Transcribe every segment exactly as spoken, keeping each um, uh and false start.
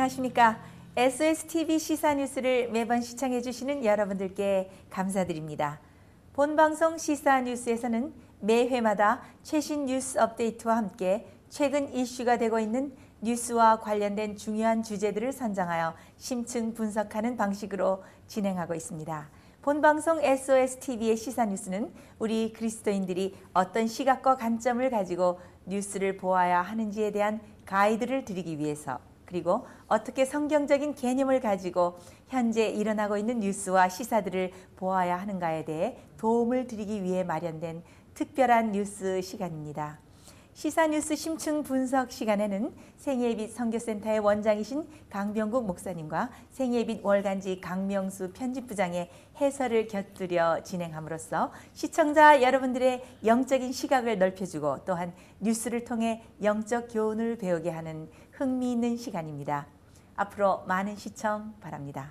안녕하십니까. 에스오에스티비 시사뉴스를 매번 시청해 주시는 여러분들께 감사드립니다. 본방송 시사뉴스에서는 매회마다 최신 뉴스 업데이트와 함께 최근 이슈가 되고 있는 뉴스와 관련된 중요한 주제들을 선정하여 심층 분석하는 방식으로 진행하고 있습니다. 본방송 에스오에스티비의 시사뉴스는 우리 그리스도인들이 어떤 시각과 관점을 가지고 뉴스를 보아야 하는지에 대한 가이드를 드리기 위해서, 그리고 어떻게 성경적인 개념을 가지고 현재 일어나고 있는 뉴스와 시사들을 보아야 하는가에 대해 도움을 드리기 위해 마련된 특별한 뉴스 시간입니다. 시사뉴스 심층 분석 시간에는 생애빛 선교센터의 원장이신 강병국 목사님과 생애빛 월간지 강명수 편집부장의 해설을 곁들여 진행함으로써 시청자 여러분들의 영적인 시각을 넓혀주고 또한 뉴스를 통해 영적 교훈을 배우게 하는 흥미있는 시간입니다. 앞으로 많은 시청 바랍니다.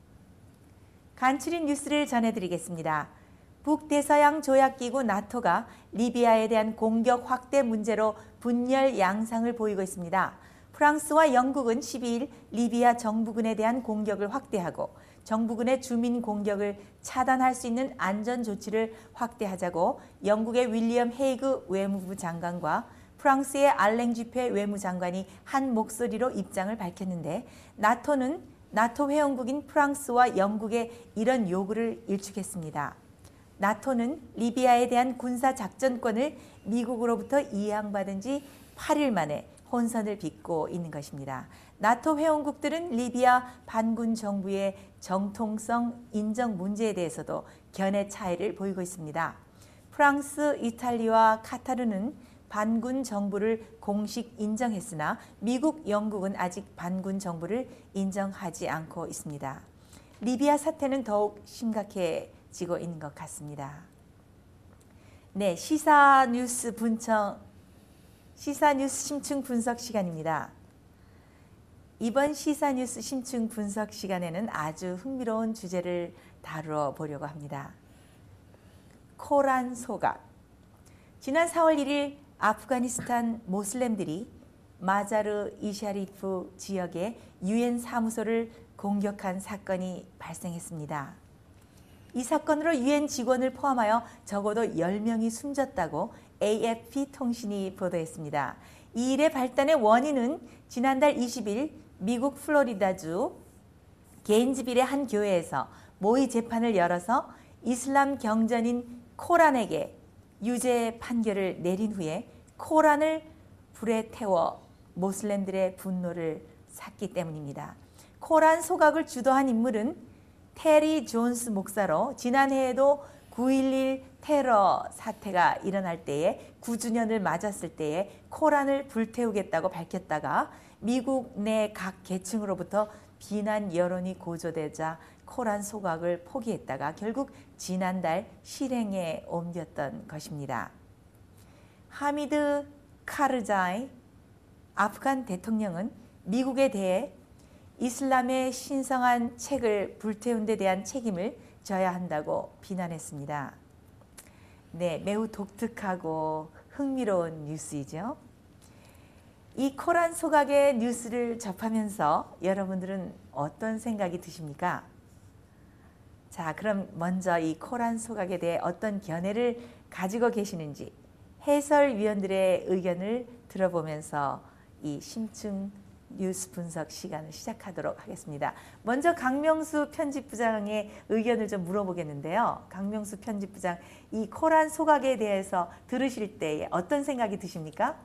간추린 뉴스를 전해드리겠습니다. 북대서양 조약기구 나토가 리비아에 대한 공격 확대 문제로 분열 양상을 보이고 있습니다. 프랑스와 영국은 십이일 리비아 정부군에 대한 공격을 확대하고 정부군의 주민 공격을 차단할 수 있는 안전 조치를 확대하자고 영국의 윌리엄 헤이그 외무부 장관과 프랑스의 알랭 주페 외무장관이 한 목소리로 입장을 밝혔는데, 나토는 나토 회원국인 프랑스와 영국의 이런 요구를 일축했습니다. 나토는 리비아에 대한 군사작전권을 미국으로부터 이양받은 지 팔일 만에 혼선을 빚고 있는 것입니다. 나토 회원국들은 리비아 반군 정부의 정통성 인정 문제에 대해서도 견해 차이를 보이고 있습니다. 프랑스, 이탈리아와 카타르는 반군 정부를 공식 인정했으나 미국, 영국은 아직 반군 정부를 인정하지 않고 있습니다. 리비아 사태는 더욱 심각해지고 있는 것 같습니다. 네, 시사 뉴스 분청, 시사 뉴스 심층 분석 시간입니다. 이번 시사 뉴스 심층 분석 시간에는 아주 흥미로운 주제를 다루어 보려고 합니다. 코란 소각. 지난 사월 일일 아프가니스탄 모슬렘들이 마자르 이샤리프 지역의 유엔 사무소를 공격한 사건이 발생했습니다. 이 사건으로 유엔 직원을 포함하여 적어도 열 명이 숨졌다고 에이에프피 통신이 보도했습니다. 이 일의 발단의 원인은 지난달 이십일 미국 플로리다주 게인즈빌의 한 교회에서 모의 재판을 열어서 이슬람 경전인 코란에게 유죄 판결을 내린 후에 코란을 불에 태워 모슬렘들의 분노를 샀기 때문입니다. 코란 소각을 주도한 인물은 테리 존스 목사로 지난해에도 구일일 테러 사태가 일어날 때에 구 주년을 맞았을 때에 코란을 불태우겠다고 밝혔다가 미국 내 각 계층으로부터 비난 여론이 고조되자 코란 소각을 포기했다가 결국 지난달 실행에 옮겼던 것입니다. 하미드 카르자이 아프간 대통령은 미국에 대해 이슬람의 신성한 책을 불태운 데 대한 책임을 져야 한다고 비난했습니다. 네, 매우 독특하고 흥미로운 뉴스이죠. 이 코란 소각의 뉴스를 접하면서 여러분들은 어떤 생각이 드십니까? 자, 그럼 먼저 이 코란 소각에 대해 어떤 견해를 가지고 계시는지 해설위원들의 의견을 들어보면서 이 심층 뉴스 분석 시간을 시작하도록 하겠습니다. 먼저 강명수 편집부장의 의견을 좀 물어보겠는데요. 강명수 편집부장, 이 코란 소각에 대해서 들으실 때 어떤 생각이 드십니까?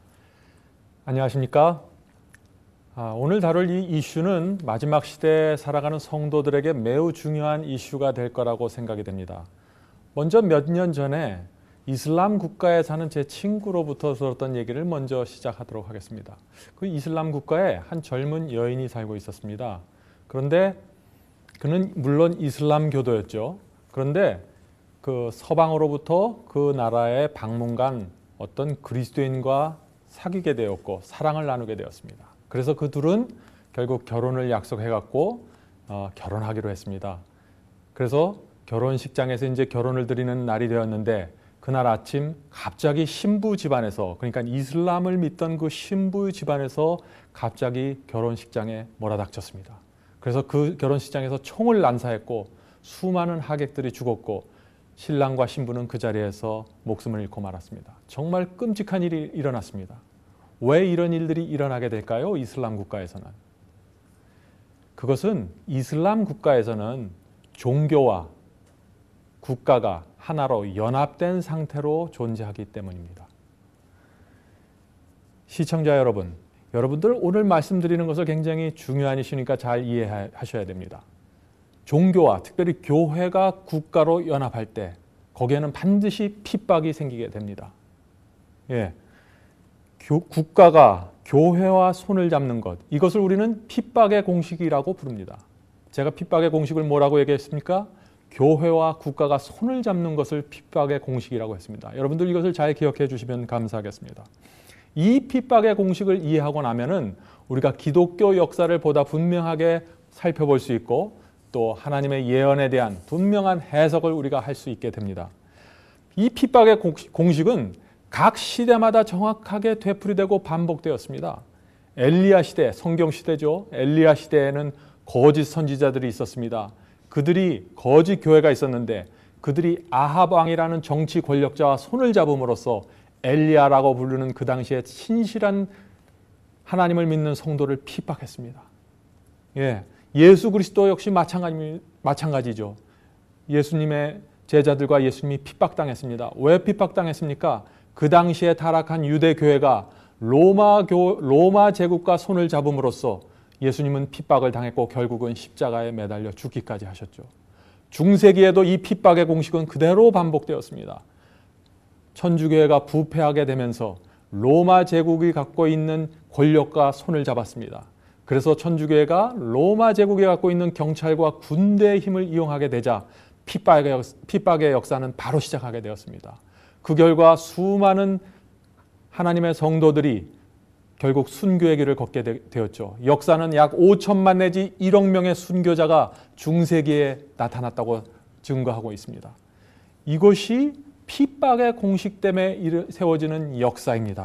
안녕하십니까? 아, 오늘 다룰 이 이슈는 마지막 시대에 살아가는 성도들에게 매우 중요한 이슈가 될 거라고 생각이 됩니다. 먼저 몇 년 전에 이슬람 국가에 사는 제 친구로부터 들었던 얘기를 먼저 시작하도록 하겠습니다. 그 이슬람 국가에 한 젊은 여인이 살고 있었습니다. 그런데 그는 물론 이슬람교도였죠. 그런데 그 서방으로부터 그 나라에 방문간 어떤 그리스도인과 사귀게 되었고 사랑을 나누게 되었습니다. 그래서 그 둘은 결국 결혼을 약속해갖고 어, 결혼하기로 했습니다. 그래서 결혼식장에서 이제 결혼을 드리는 날이 되었는데 그날 아침 갑자기 신부 집안에서, 그러니까 이슬람을 믿던 그 신부 집안에서 갑자기 결혼식장에 몰아닥쳤습니다. 그래서 그 결혼식장에서 총을 난사했고 수많은 하객들이 죽었고 신랑과 신부는 그 자리에서 목숨을 잃고 말았습니다. 정말 끔찍한 일이 일어났습니다. 왜 이런 일들이 일어나게 될까요? 이슬람 국가에서는. 그것은 이슬람 국가에서는 종교와 국가가 하나로 연합된 상태로 존재하기 때문입니다. 시청자 여러분, 여러분들 오늘 말씀드리는 것을 굉장히 중요한 이슈니까 잘 이해하셔야 됩니다. 종교와 특별히 교회가 국가로 연합할 때 거기에는 반드시 핍박이 생기게 됩니다. 예, 교, 국가가 교회와 손을 잡는 것, 이것을 우리는 핍박의 공식이라고 부릅니다. 제가 핍박의 공식을 뭐라고 얘기했습니까? 교회와 국가가 손을 잡는 것을 핍박의 공식이라고 했습니다. 여러분들 이것을 잘 기억해 주시면 감사하겠습니다. 이 핍박의 공식을 이해하고 나면은 우리가 기독교 역사를 보다 분명하게 살펴볼 수 있고 또 하나님의 예언에 대한 분명한 해석을 우리가 할 수 있게 됩니다. 이 핍박의 공식은 각 시대마다 정확하게 되풀이되고 반복되었습니다. 엘리야 시대, 성경 시대죠. 엘리야 시대에는 거짓 선지자들이 있었습니다. 그들이 거짓 교회가 있었는데 그들이 아합 왕이라는 정치 권력자와 손을 잡음으로써 엘리야라고 부르는 그 당시에 신실한 하나님을 믿는 성도를 핍박했습니다. 예, 예수 그리스도 역시 마찬가지, 마찬가지죠. 예수님의 제자들과 예수님이 핍박당했습니다. 왜 핍박당했습니까? 그 당시에 타락한 유대 교회가 로마 교 로마 제국과 손을 잡음으로써 예수님은 핍박을 당했고 결국은 십자가에 매달려 죽기까지 하셨죠. 중세기에도 이 핍박의 공식은 그대로 반복되었습니다. 천주교회가 부패하게 되면서 로마 제국이 갖고 있는 권력과 손을 잡았습니다. 그래서 천주교회가 로마 제국이 갖고 있는 경찰과 군대의 힘을 이용하게 되자 핍박의, 핍박의 역사는 바로 시작하게 되었습니다. 그 결과 수많은 하나님의 성도들이 결국 순교의 길을 걷게 되었죠. 역사는 약 오천만 내지 일억 명의 순교자가 중세기에 나타났다고 증거하고 있습니다. 이것이 핍박의 공식 때문에 세워지는 역사입니다.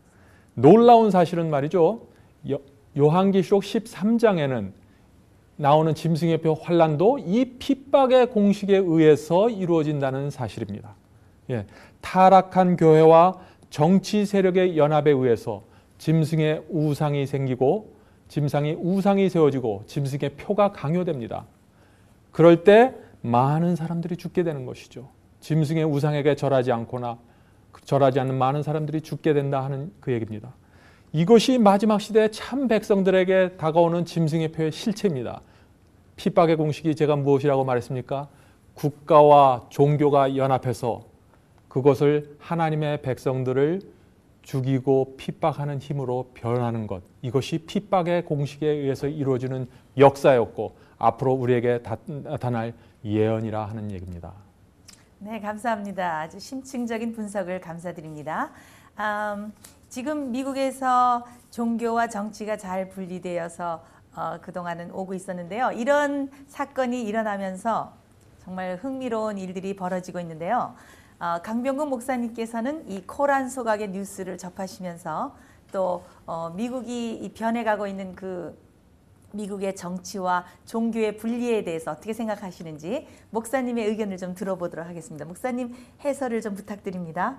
놀라운 사실은 말이죠. 요한계시록 십삼 장에는 나오는 짐승의 표 환란도 이 핍박의 공식에 의해서 이루어진다는 사실입니다. 예, 타락한 교회와 정치 세력의 연합에 의해서 짐승의 우상이 생기고 짐승이 우상이 세워지고 짐승의 표가 강요됩니다. 그럴 때 많은 사람들이 죽게 되는 것이죠. 짐승의 우상에게 절하지 않거나 절하지 않는 많은 사람들이 죽게 된다 하는 그 얘기입니다. 이것이 마지막 시대의 참 백성들에게 다가오는 짐승의 표의 실체입니다. 핍박의 공식이 제가 무엇이라고 말했습니까? 국가와 종교가 연합해서 그것을 하나님의 백성들을 죽이고 핍박하는 힘으로 변하는 것, 이것이 핍박의 공식에 의해서 이루어지는 역사였고 앞으로 우리에게 나타날 예언이라 하는 얘기입니다. 네, 감사합니다. 아주 심층적인 분석을 감사드립니다. 음, 지금 미국에서 종교와 정치가 잘 분리되어서 어, 그동안은 오고 있었는데요. 이런 사건이 일어나면서 정말 흥미로운 일들이 벌어지고 있는데요. 어, 강병근 목사님께서는 이 코란 소각의 뉴스를 접하시면서 또 어, 미국이 이 변해가고 있는 그 미국의 정치와 종교의 분리에 대해서 어떻게 생각하시는지 목사님의 의견을 좀 들어보도록 하겠습니다. 목사님 해설을 좀 부탁드립니다.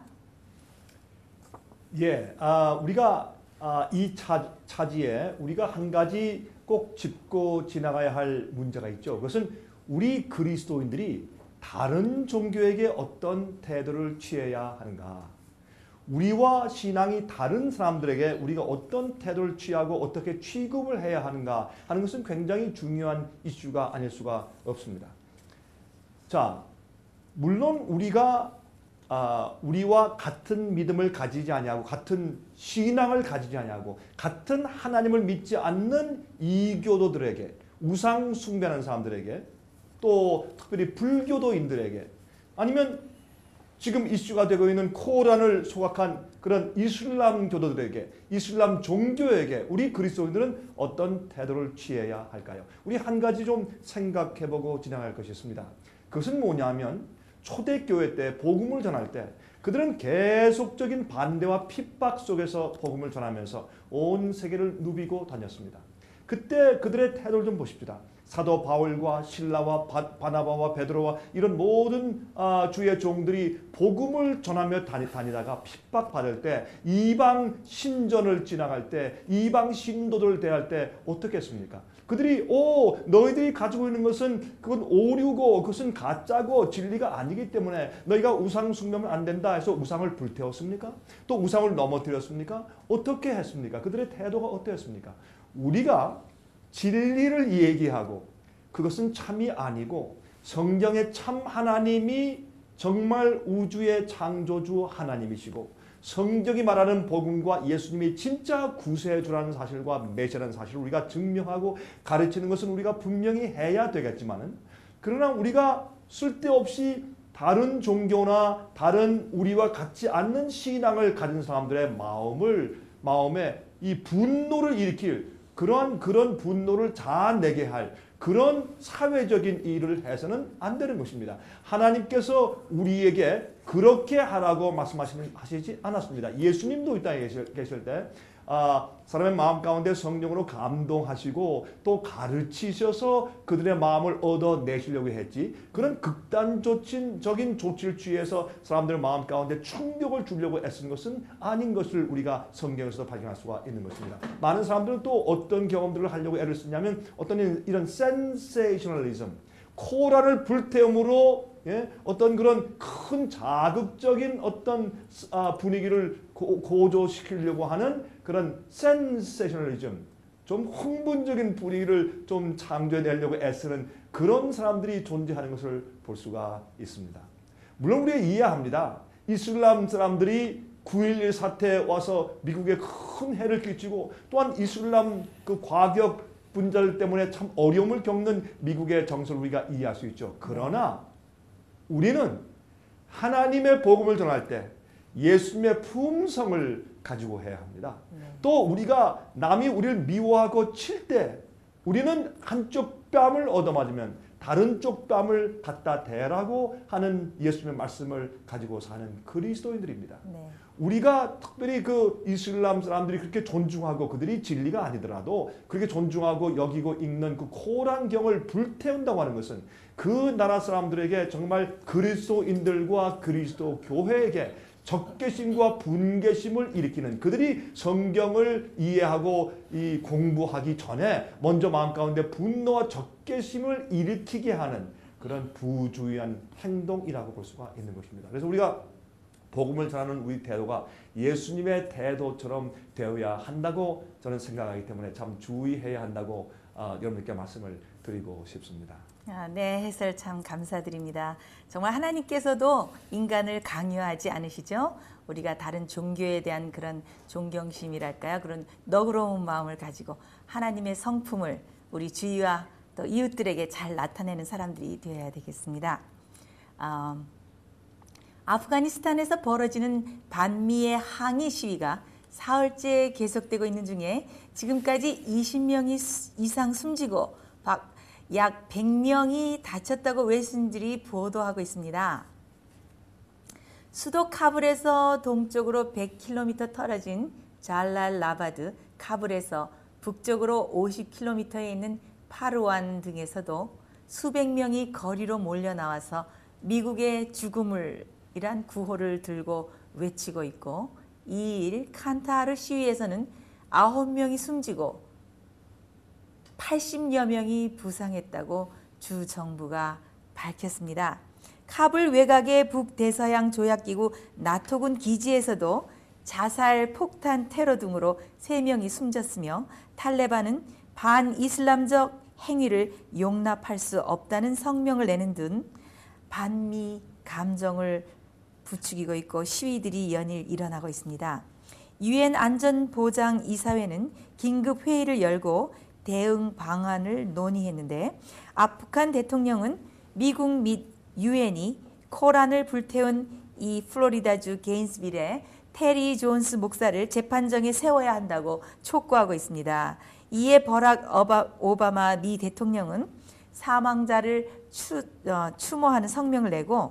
예, 아, 우리가 아, 이 차, 차지에 우리가 한 가지 꼭 짚고 지나가야 할 문제가 있죠. 그것은 우리 그리스도인들이 다른 종교에게 어떤 태도를 취해야 하는가. 우리와 신앙이 다른 사람들에게 우리가 어떤 태도를 취하고 어떻게 취급을 해야 하는가 하는 것은 굉장히 중요한 이슈가 아닐 수가 없습니다. 자, 물론 우리가 아, 우리와 같은 믿음을 가지지 아니하고 같은 신앙을 가지지 아니하고 같은 하나님을 믿지 않는 이교도들에게 우상 숭배하는 사람들에게 또 특별히 불교도인들에게 아니면 지금 이슈가 되고 있는 코란을 소각한 그런 이슬람 교도들에게 이슬람 종교에게 우리 그리스도인들은 어떤 태도를 취해야 할까요? 우리 한 가지 좀 생각해보고 진행할 것이 있습니다. 그것은 뭐냐면 초대교회 때 복음을 전할 때 그들은 계속적인 반대와 핍박 속에서 복음을 전하면서 온 세계를 누비고 다녔습니다. 그때 그들의 태도를 좀 보십시다. 사도 바울과 실라와 바나바와 베드로와 이런 모든 주의 종들이 복음을 전하며 다니다가 핍박받을 때, 이방 신전을 지나갈 때, 이방 신도들을 대할 때 어떻게 했습니까? 그들이 오 너희들이 가지고 있는 것은 그건 오류고 그것은 가짜고 진리가 아니기 때문에 너희가 우상 숭배하면 안 된다 해서 우상을 불태웠습니까? 또 우상을 넘어뜨렸습니까? 어떻게 했습니까? 그들의 태도가 어떠했습니까? 우리가 진리를 얘기하고 그것은 참이 아니고 성경의 참 하나님이 정말 우주의 창조주 하나님이시고 성경이 말하는 복음과 예수님이 진짜 구세주라는 사실과 메시아라는 사실을 우리가 증명하고 가르치는 것은 우리가 분명히 해야 되겠지만은, 그러나 우리가 쓸데없이 다른 종교나 다른 우리와 같지 않는 신앙을 가진 사람들의 마음을 마음에 이 분노를 일으킬 그런 그런 분노를 자아내게 할 그런 사회적인 일을 해서는 안 되는 것입니다. 하나님께서 우리에게 그렇게 하라고 말씀하시지 않았습니다. 예수님도 이 땅에 계실 때 아, 사람의 마음 가운데 성령으로 감동하시고 또 가르치셔서 그들의 마음을 얻어내시려고 했지, 그런 극단적인 조치를 취해서 사람들 마음 가운데 충격을 주려고 애쓰는 것은 아닌 것을 우리가 성경에서 발견할 수가 있는 것입니다. 많은 사람들은 또 어떤 경험들을 하려고 애를 쓰냐면 어떤 이런 센세이셔널리즘, 코라를 불태움으로 예? 어떤 그런 큰 자극적인 어떤 아, 분위기를 고, 고조시키려고 하는 그런 센세셔널리즘, 좀 흥분적인 분위기를 좀 창조해내려고 애쓰는 그런 사람들이 존재하는 것을 볼 수가 있습니다. 물론 우리가 이해합니다. 이슬람 사람들이 구일일 사태에 와서 미국에 큰 해를 끼치고 또한 이슬람 그 과격 분자들 때문에 참 어려움을 겪는 미국의 정서를 우리가 이해할 수 있죠. 그러나 우리는 하나님의 복음을 전할 때 예수님의 품성을 가지고 해야 합니다. 네. 또 우리가 남이 우리를 미워하고 칠 때 우리는 한쪽 뺨을 얻어맞으면 다른 쪽 뺨을 갖다 대라고 하는 예수님의 말씀을 가지고 사는 그리스도인들입니다. 네. 우리가 특별히 그 이슬람 사람들이 그렇게 존중하고 그들이 진리가 아니더라도 그렇게 존중하고 여기고 읽는 그 코란경을 불태운다고 하는 것은 그 나라 사람들에게 정말 그리스도인들과 그리스도 교회에게 적개심과 분개심을 일으키는, 그들이 성경을 이해하고 이 공부하기 전에 먼저 마음 가운데 분노와 적개심을 일으키게 하는 그런 부주의한 행동이라고 볼 수가 있는 것입니다. 그래서 우리가 복음을 전하는 우리 태도가 예수님의 태도처럼 되어야 한다고 저는 생각하기 때문에 참 주의해야 한다고 어, 여러분께 말씀을 드리고 싶습니다. 아, 네, 해설 참 감사드립니다. 정말 하나님께서도 인간을 강요하지 않으시죠? 우리가 다른 종교에 대한 그런 존경심이랄까요? 그런 너그러운 마음을 가지고 하나님의 성품을 우리 주위와 또 이웃들에게 잘 나타내는 사람들이 되어야 되겠습니다. 어, 아프가니스탄에서 벌어지는 반미의 항의 시위가 사흘째 계속되고 있는 중에 지금까지 이십 명이 이상 숨지고 약 백 명이 다쳤다고 외신들이 보도하고 있습니다. 수도 카불에서 동쪽으로 백 킬로미터 떨어진 잘랄라바드, 카불에서 북쪽으로 오십 킬로미터에 있는 파르완 등에서도 수백 명이 거리로 몰려 나와서 미국의 죽음을 이란 구호를 들고 외치고 있고, 이일 칸타하르 시위에서는 아홉 명이 숨지고 팔십여 명이 부상했다고 주 정부가 밝혔습니다. 카불 외곽의 북대서양 조약기구 나토군 기지에서도 자살, 폭탄, 테러 등으로 세 명이 숨졌으며 탈레반은 반이슬람적 행위를 용납할 수 없다는 성명을 내는 등 반미 감정을 부추기고 있고 시위들이 연일 일어나고 있습니다. 유엔 안전보장이사회는 긴급 회의를 열고 대응 방안을 논의했는데, 아프간 대통령은 미국 및 유엔이 코란을 불태운 이 플로리다주 게인스빌의 테리 존스 목사를 재판정에 세워야 한다고 촉구하고 있습니다. 이에 버락 오바마 미 대통령은 사망자를 추, 어, 추모하는 성명을 내고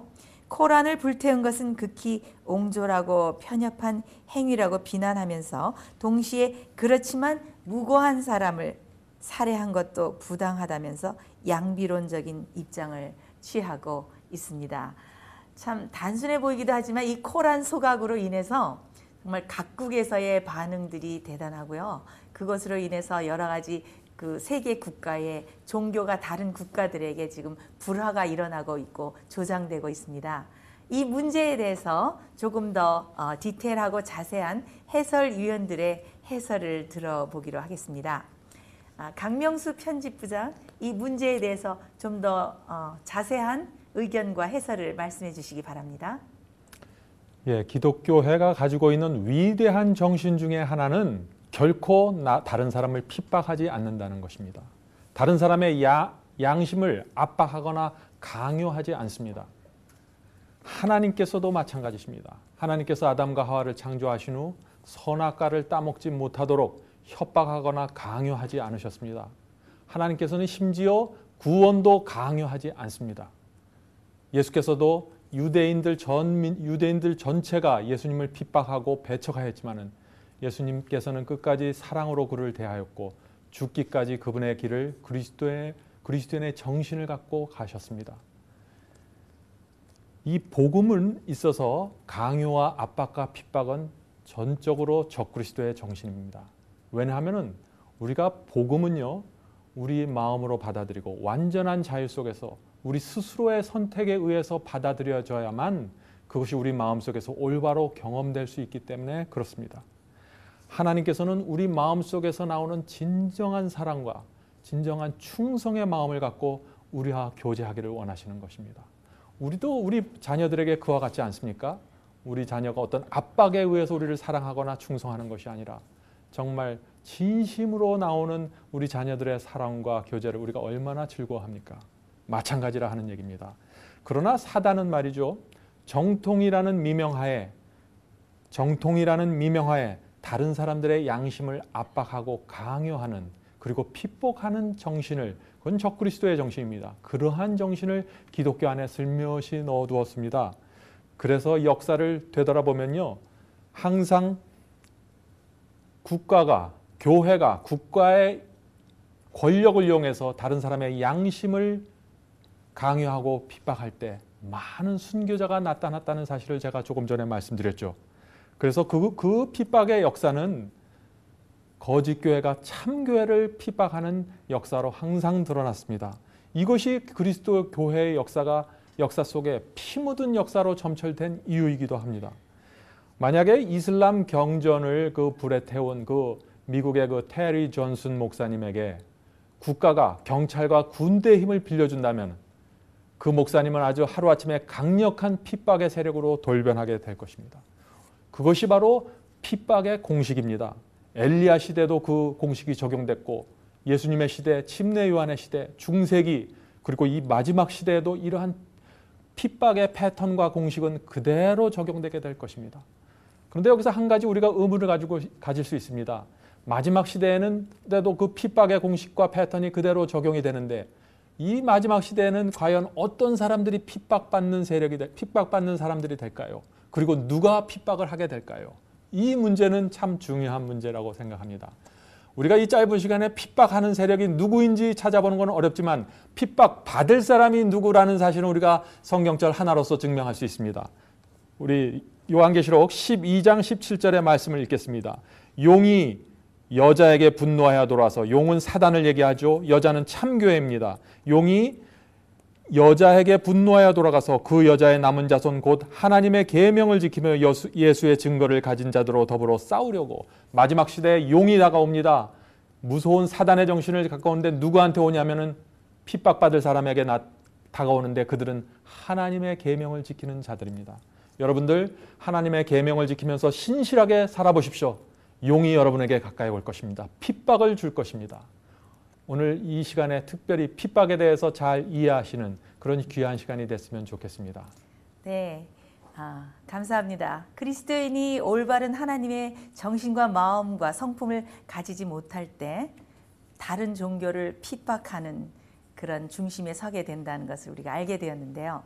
코란을 불태운 것은 극히 옹졸하고 편협한 행위라고 비난하면서 동시에 그렇지만 무고한 사람을 살해한 것도 부당하다면서 양비론적인 입장을 취하고 있습니다. 참 단순해 보이기도 하지만 이 코란 소각으로 인해서 정말 각국에서의 반응들이 대단하고요. 그것으로 인해서 여러 가지 그 세계 국가의 종교가 다른 국가들에게 지금 불화가 일어나고 있고 조장되고 있습니다. 이 문제에 대해서 조금 더 어, 디테일하고 자세한 해설위원들의 해설을 들어보기로 하겠습니다. 아, 강명수 편집부장, 이 문제에 대해서 좀 더 어, 자세한 의견과 해설을 말씀해 주시기 바랍니다. 예, 기독교회가 가지고 있는 위대한 정신 중에 하나는 결코 나, 다른 사람을 핍박하지 않는다는 것입니다. 다른 사람의 야, 양심을 압박하거나 강요하지 않습니다. 하나님께서도 마찬가지십니다. 하나님께서 아담과 하와를 창조하신 후 선악과를 따먹지 못하도록 협박하거나 강요하지 않으셨습니다. 하나님께서는 심지어 구원도 강요하지 않습니다. 예수께서도 유대인들 전 유대인들 전체가 예수님을 핍박하고 배척하였지만은 예수님께서는 끝까지 사랑으로 그를 대하였고 죽기까지 그분의 길을 그리스도의 그리스도인의 정신을 갖고 가셨습니다. 이 복음은 있어서 강요와 압박과 핍박은 전적으로 적그리스도의 정신입니다. 왜냐하면은 우리가 복음은요, 우리 마음으로 받아들이고 완전한 자유 속에서 우리 스스로의 선택에 의해서 받아들여져야만 그것이 우리 마음속에서 올바로 경험될 수 있기 때문에 그렇습니다. 하나님께서는 우리 마음속에서 나오는 진정한 사랑과 진정한 충성의 마음을 갖고 우리와 교제하기를 원하시는 것입니다. 우리도 우리 자녀들에게 그와 같지 않습니까? 우리 자녀가 어떤 압박에 의해서 우리를 사랑하거나 충성하는 것이 아니라 정말 진심으로 나오는 우리 자녀들의 사랑과 교제를 우리가 얼마나 즐거워합니까? 마찬가지라 하는 얘기입니다. 그러나 사단은 말이죠, 정통이라는 미명하에 정통이라는 미명하에 다른 사람들의 양심을 압박하고 강요하는 그리고 핍박하는 정신을, 그건 적그리스도의 정신입니다. 그러한 정신을 기독교 안에 슬며시 넣어두었습니다. 그래서 역사를 되돌아보면요, 항상 국가가, 교회가 국가의 권력을 이용해서 다른 사람의 양심을 강요하고 핍박할 때 많은 순교자가 나타났다는 사실을 제가 조금 전에 말씀드렸죠. 그래서 그, 그 핍박의 역사는 거짓 교회가 참 교회를 핍박하는 역사로 항상 드러났습니다. 이것이 그리스도 교회의 역사가 역사 속에 피 묻은 역사로 점철된 이유이기도 합니다. 만약에 이슬람 경전을 그 불에 태운 그 미국의 그 테리 존슨 목사님에게 국가가 경찰과 군대의 힘을 빌려준다면 그 목사님은 아주 하루아침에 강력한 핍박의 세력으로 돌변하게 될 것입니다. 그것이 바로 핍박의 공식입니다. 엘리야 시대도 그 공식이 적용됐고 예수님의 시대, 침례 요한의 시대, 중세기 그리고 이 마지막 시대에도 이러한 핍박의 패턴과 공식은 그대로 적용되게 될 것입니다. 그런데 여기서 한 가지 우리가 의문을 가지고 가질 수 있습니다. 마지막 시대에는,데도 그 핍박의 공식과 패턴이 그대로 적용이 되는데 이 마지막 시대에는 과연 어떤 사람들이 핍박받는 세력이 될, 핍박받는 사람들이 될까요? 그리고 누가 핍박을 하게 될까요? 이 문제는 참 중요한 문제라고 생각합니다. 우리가 이 짧은 시간에 핍박하는 세력이 누구인지 찾아보는 건 어렵지만 핍박받을 사람이 누구라는 사실은 우리가 성경절 하나로서 증명할 수 있습니다. 우리 요한계시록 십이 장 십칠 절의 말씀을 읽겠습니다. 용이 여자에게 분노하여 돌아와서, 용은 사단을 얘기하죠. 여자는 참교회입니다. 용이 여자에게 분노하여 돌아가서 그 여자의 남은 자손 곧 하나님의 계명을 지키며 예수의 증거를 가진 자들로 더불어 싸우려고, 마지막 시대에 용이 다가옵니다. 무서운 사단의 정신을 갖고 오는데 누구한테 오냐면은 핍박받을 사람에게 나, 다가오는데 그들은 하나님의 계명을 지키는 자들입니다. 여러분들 하나님의 계명을 지키면서 신실하게 살아보십시오. 용이 여러분에게 가까이 올 것입니다. 핍박을 줄 것입니다. 오늘 이 시간에 특별히 핍박에 대해서 잘 이해하시는 그런 귀한 시간이 됐으면 좋겠습니다. 네, 아, 감사합니다. 그리스도인이 올바른 하나님의 정신과 마음과 성품을 가지지 못할 때 다른 종교를 핍박하는 그런 중심에 서게 된다는 것을 우리가 알게 되었는데요.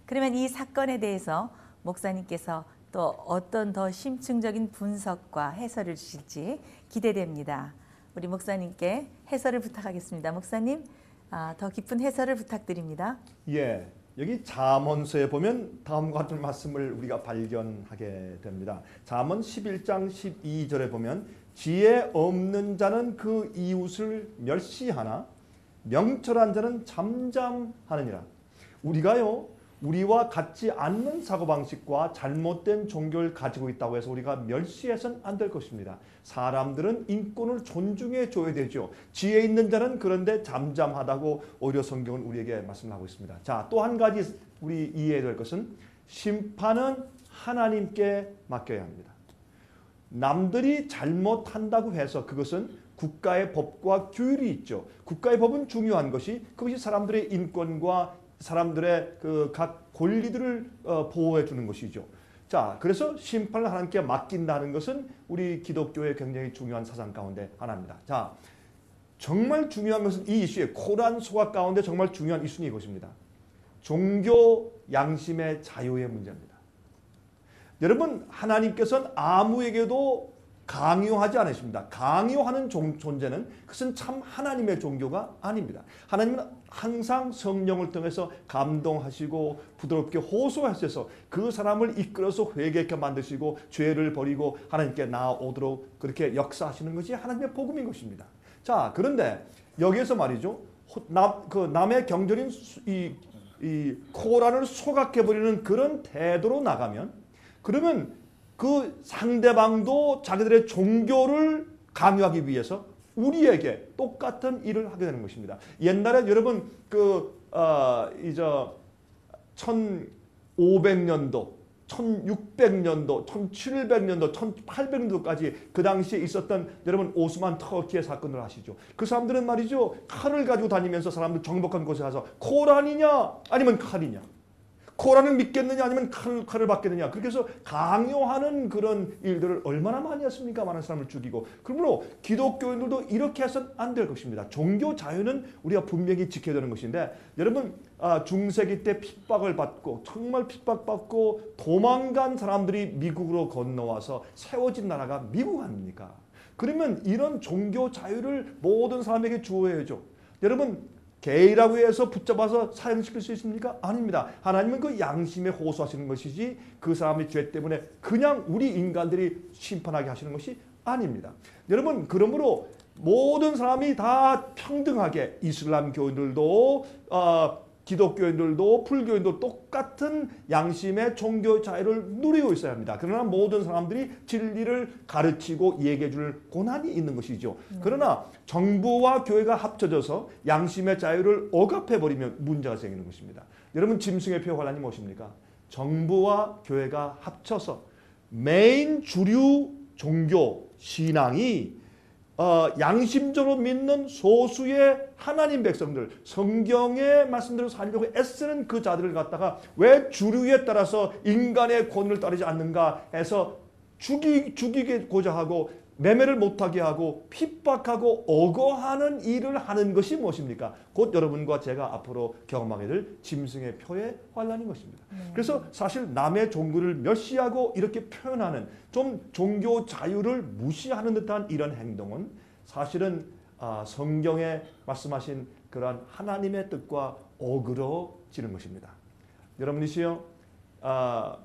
그러면 이 사건에 대해서 목사님께서 또 어떤 더 심층적인 분석과 해설을 주실지 기대됩니다. 우리 목사님께 해설을 부탁하겠습니다. 목사님, 아, 더 깊은 해설을 부탁드립니다. 예, 여기 잠언서에 보면 다음과 같은 말씀을 우리가 발견하게 됩니다. 잠언 십일 장 십이 절에 보면 지혜 없는 자는 그 이웃을 멸시하나 명철한 자는 잠잠하느니라. 우리가요, 우리와 같지 않는 사고방식과 잘못된 종교를 가지고 있다고 해서 우리가 멸시해서는 안 될 것입니다. 사람들은 인권을 존중해 줘야 되죠. 지혜 있는 자는 그런데 잠잠하다고 오히려 성경은 우리에게 말씀을 하고 있습니다. 자, 또 한 가지 우리 이해해야 될 것은 심판은 하나님께 맡겨야 합니다. 남들이 잘못한다고 해서 그것은 국가의 법과 규율이 있죠. 국가의 법은 중요한 것이 그것이 사람들의 인권과 사람들의 그 각 권리들을 어, 보호해 주는 것이죠. 자, 그래서 심판을 하나님께 맡긴다는 것은 우리 기독교의 굉장히 중요한 사상 가운데 하나입니다. 자, 정말 중요한 것은 이 이슈의 코란 소각 가운데 정말 중요한 이슈는 이것입니다. 종교 양심의 자유의 문제입니다. 여러분, 하나님께서는 아무에게도 강요하지 않으십니다. 강요하는 종, 존재는 그것은 참 하나님의 종교가 아닙니다. 하나님은 항상 성령을 통해서 감동하시고 부드럽게 호소하셔서 그 사람을 이끌어서 회개케 만드시고 죄를 버리고 하나님께 나아오도록 그렇게 역사하시는 것이 하나님의 복음인 것입니다. 자, 그런데 여기에서 말이죠. 남, 그 남의 경전인 이, 이 코란을 소각해버리는 그런 태도로 나가면 그러면 그 상대방도 자기들의 종교를 강요하기 위해서 우리에게 똑같은 일을 하게 되는 것입니다. 옛날에 여러분 그 어, 이제 천오백 년도, 천육백 년도, 천칠백 년도, 천팔백 년도까지 그 당시에 있었던 여러분 오스만 터키의 사건을 아시죠? 그 사람들은 말이죠. 칼을 가지고 다니면서 사람들 정복한 곳에 가서 코란이냐 아니면 칼이냐. 코란을 믿겠느냐 아니면 칼, 칼을 받겠느냐. 그렇게 해서 강요하는 그런 일들을 얼마나 많이 했습니까? 많은 사람을 죽이고. 그러므로 기독교인들도 이렇게 해서는 안 될 것입니다. 종교 자유는 우리가 분명히 지켜야 되는 것인데 여러분 아, 중세기 때 핍박을 받고 정말 핍박받고 도망간 사람들이 미국으로 건너와서 세워진 나라가 미국 아닙니까? 그러면 이런 종교 자유를 모든 사람에게 주어야죠. 여러분 게이라고 해서 붙잡아서 사형시킬 수 있습니까? 아닙니다. 하나님은 그 양심에 호소하시는 것이지 그 사람의 죄 때문에 그냥 우리 인간들이 심판하게 하시는 것이 아닙니다. 여러분 그러므로 모든 사람이 다 평등하게 이슬람 교인들도 어, 기독교인들도 불교인도 똑같은 양심의 종교 자유를 누리고 있어야 합니다. 그러나 모든 사람들이 진리를 가르치고 얘기해 줄 권한이 있는 것이죠. 네. 그러나 정부와 교회가 합쳐져서 양심의 자유를 억압해버리면 문제가 생기는 것입니다. 여러분 짐승의 표 환란이 무엇입니까? 정부와 교회가 합쳐서 메인 주류 종교 신앙이 어, 양심적으로 믿는 소수의 하나님 백성들, 성경의 말씀대로 살려고 애쓰는 그 자들을 갖다가 왜 주류에 따라서 인간의 권위를 따르지 않는가 해서 죽이, 죽이고자 하고 매매를 못하게 하고 핍박하고 억어하는 일을 하는 것이 무엇입니까? 곧 여러분과 제가 앞으로 경험하게 될 짐승의 표의 환란인 것입니다. 네. 그래서 사실 남의 종교를 멸시하고 이렇게 표현하는 좀 종교 자유를 무시하는 듯한 이런 행동은 사실은 아, 성경에 말씀하신 그러한 하나님의 뜻과 어그러지는 것입니다. 여러분이시여 아,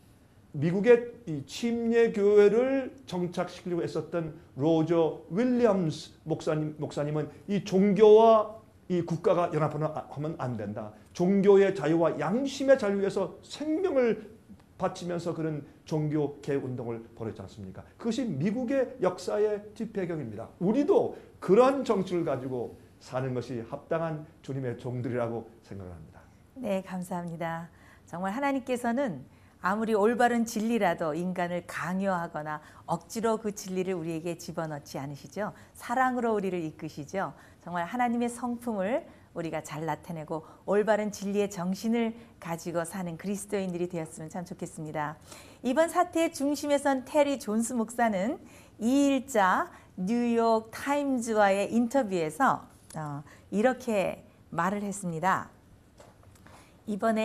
미국의 이 침례 교회를 정착시키려고 했었던 로저 윌리엄스 목사님, 목사님은 이 종교와 이 국가가 연합하면 안 된다. 종교의 자유와 양심의 자유 위해서 생명을 바치면서 그런 종교 개혁 운동을 벌였지 않습니까? 그것이 미국의 역사의 뒷배경입니다. 우리도 그러한 정치를 가지고 사는 것이 합당한 주님의 종들이라고 생각을 합니다. 네, 감사합니다. 정말 하나님께서는 아무리 올바른 진리라도 인간을 강요하거나 억지로 그 진리를 우리에게 집어넣지 않으시죠. 사랑으로 우리를 이끄시죠. 정말 하나님의 성품을 우리가 잘 나타내고 올바른 진리의 정신을 가지고 사는 그리스도인들이 되었으면 참 좋겠습니다. 이번 사태의 중심에 선 테리 존스 목사는 이일자 뉴욕 타임즈와의 인터뷰에서 어, 이렇게 말을 했습니다. 이번에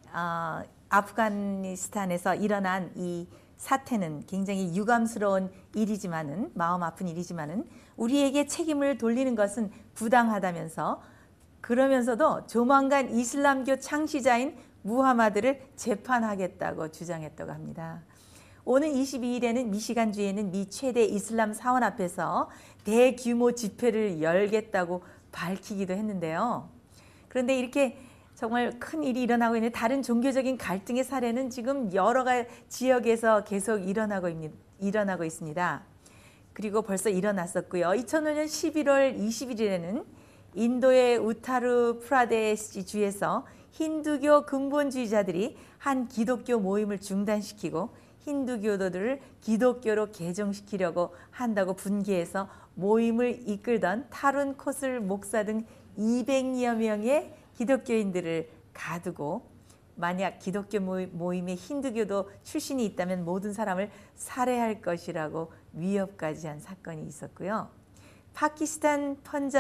어, 아프가니스탄에서 일어난 이 사태는 굉장히 유감스러운 일이지만은 마음 아픈 일이지만은 우리에게 책임을 돌리는 것은 부당하다면서 그러면서도 조만간 이슬람교 창시자인 무하마드를 재판하겠다고 주장했다고 합니다. 오는 이십이 일에는 미시간주에 있는 미 최대 이슬람 사원 앞에서 대규모 집회를 열겠다고 밝히기도 했는데요. 그런데 이렇게 정말 큰 일이 일어나고 있는 다른 종교적인 갈등의 사례는 지금 여러 가지 지역에서 계속 일어나고, 일어나고 있습니다. 그리고 벌써 일어났었고요. 이천오 년 십일월 이십일일에는 인도의 우타르 프라데시 주에서 힌두교 근본주의자들이 한 기독교 모임을 중단시키고 힌두교도들을 기독교로 개종시키려고 한다고 분개해서 모임을 이끌던 타룬 코슬 목사 등 이백여 명의 기독교인들을 가두고 만약 기독교 모임에 힌두교도 출신이 있다면 모든 사람을 살해할 것이라고 위협까지 한 사건이 있었고요. 파키스탄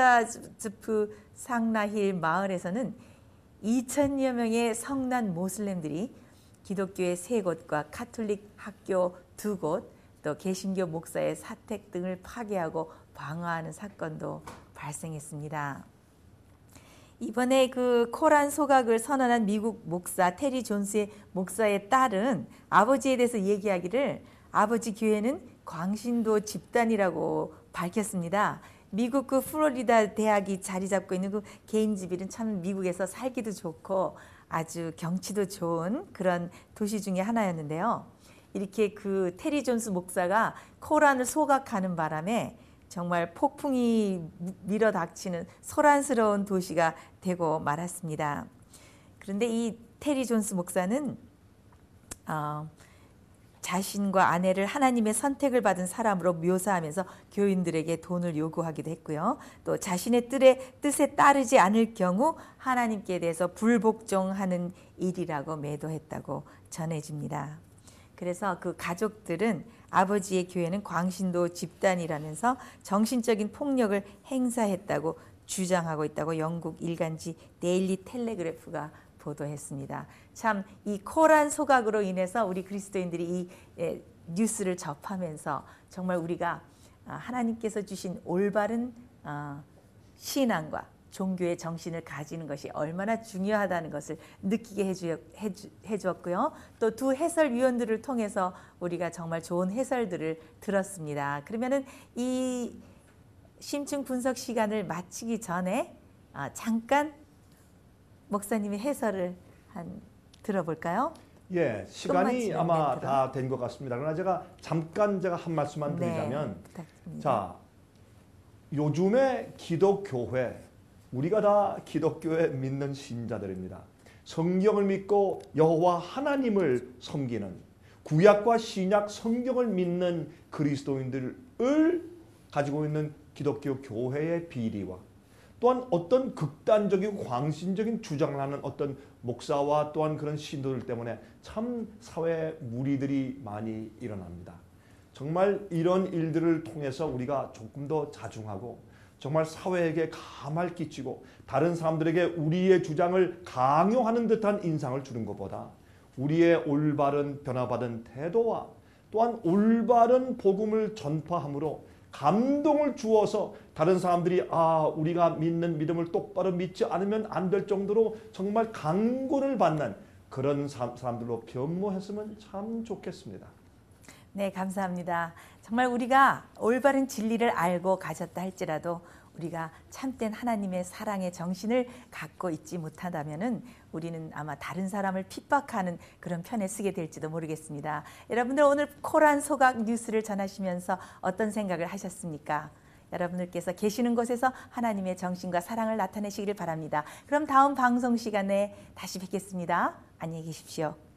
펀자브 상라힐 마을에서는 이천여 명의 성난 모슬렘들이 기독교의 세 곳과 카톨릭 학교 두 곳, 또 개신교 목사의 사택 등을 파괴하고 방어하는 사건도 발생했습니다. 이번에 그 코란 소각을 선언한 미국 목사 테리 존스의 목사의 딸은 아버지에 대해서 얘기하기를 아버지 교회는 광신도 집단이라고 밝혔습니다. 미국 그 플로리다 대학이 자리 잡고 있는 그 게인즈빌은 참 미국에서 살기도 좋고 아주 경치도 좋은 그런 도시 중에 하나였는데요. 이렇게 그 테리 존스 목사가 코란을 소각하는 바람에 정말 폭풍이 밀어닥치는 소란스러운 도시가 되고 말았습니다. 그런데 이 테리 존스 목사는 어, 자신과 아내를 하나님의 선택을 받은 사람으로 묘사하면서 교인들에게 돈을 요구하기도 했고요. 또 자신의 뜻에, 뜻에 따르지 않을 경우 하나님께 대해서 불복종하는 일이라고 매도했다고 전해집니다. 그래서 그 가족들은 아버지의 교회는 광신도 집단이라면서 정신적인 폭력을 행사했다고 주장하고 있다고 영국 일간지 데일리 텔레그래프가 보도했습니다. 참 이 코란 소각으로 인해서 우리 그리스도인들이 이 예, 뉴스를 접하면서 정말 우리가 하나님께서 주신 올바른 어, 신앙과 종교의 정신을 가지는 것이 얼마나 중요하다는 것을 느끼게 해주, 해주, 해주었고요. 또 두 해설위원들을 통해서 우리가 정말 좋은 해설들을 들었습니다. 그러면은 이 심층 분석 시간을 마치기 전에 어, 잠깐 목사님의 해설을 한 들어볼까요? 예, 시간이 아마 다 된 것 같습니다. 그러나 제가 잠깐 제가 한 말씀만 드리자면, 네, 자, 요즘의 기독교회, 우리가 다 기독교에 믿는 신자들입니다. 성경을 믿고 여호와 하나님을 섬기는 구약과 신약 성경을 믿는 그리스도인들을 가지고 있는 기독교 교회의 비리와 또한 어떤 극단적이고 광신적인 주장을 하는 어떤 목사와 또한 그런 신도들 때문에 참 사회 무리들이 많이 일어납니다. 정말 이런 일들을 통해서 우리가 조금 더 자중하고 정말 사회에게 가말 끼치고 다른 사람들에게 우리의 주장을 강요하는 듯한 인상을 주는 것보다 우리의 올바른 변화받은 태도와 또한 올바른 복음을 전파함으로 감동을 주어서 다른 사람들이 아 우리가 믿는 믿음을 똑바로 믿지 않으면 안 될 정도로 정말 강권을 받는 그런 사람들로 변모했으면 참 좋겠습니다. 네, 감사합니다. 정말 우리가 올바른 진리를 알고 가졌다 할지라도 우리가 참된 하나님의 사랑의 정신을 갖고 있지 못한다면은 우리는 아마 다른 사람을 핍박하는 그런 편에 쓰게 될지도 모르겠습니다. 여러분들 오늘 코란 소각 뉴스를 전하시면서 어떤 생각을 하셨습니까? 여러분들께서 계시는 곳에서 하나님의 정신과 사랑을 나타내시기를 바랍니다. 그럼 다음 방송 시간에 다시 뵙겠습니다. 안녕히 계십시오.